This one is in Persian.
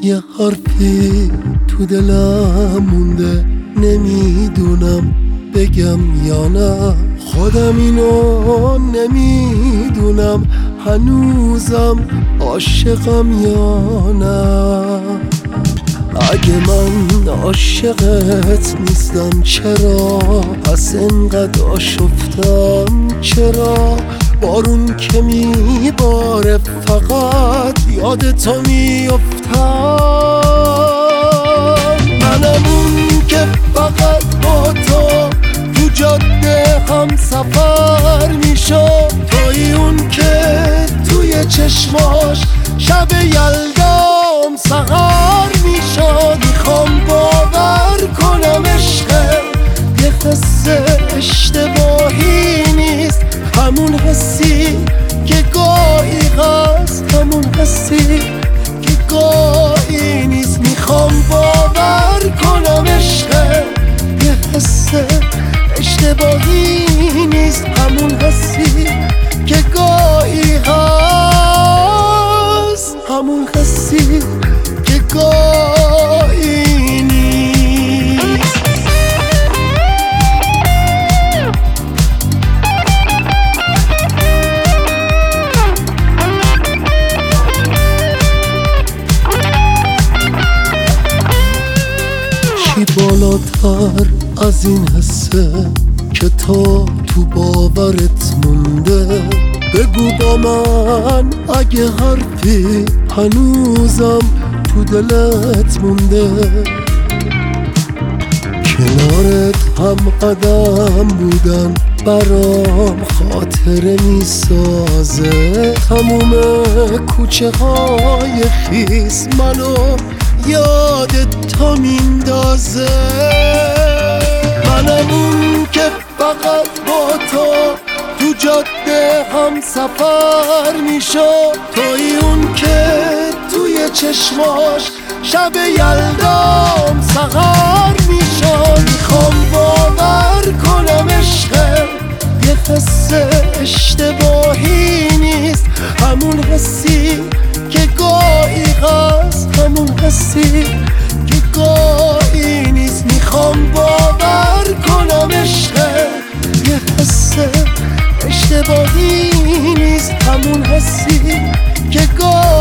یه حرفی تو دلم مونده، نمیدونم بگم یا نه. خودم اینو نمیدونم هنوزم عاشقم یا نه. اگه من عاشقت نیستم چرا پس انقدر آشفتم؟ چرا بارون که میباره فقط یاد تو میافتم؟ منم اون که فقط با تو جاده هم سفر میشد، توی اون که توی چشماش شب یلدام سهر میشد. میخوام باور کنم عشق یه قصه اشتباهی نیست، همون حسی که گاهی هست، همون حسی که گاهی نیست. میخوام باور کنم عشق یه حسه اشتباهی نیست، همون حسی که گاهی هست، همون حسی که گاهی نیست. چی بالاتر از این حسه که تو باورت مونده؟ بگو با من اگه حرفی هنوزم تو دلت مونده. کنارت هم قدم بودن برام خاطره میسازه، تموم کوچه های خیس منو یادت تا میندازه. منم اون که فقط با تو جاده هم سفر میشد، توی اون که توی چشماش شب یلدام سهر میشد. میخوام باور کنم عشق یه قصه اشتباهی نیست، همون حسی که گاهی هست، همون حسی که گاهی نیست. میخوام باور کنم عشق یه حسه اشتباهی نیست، همون حسی که گاهی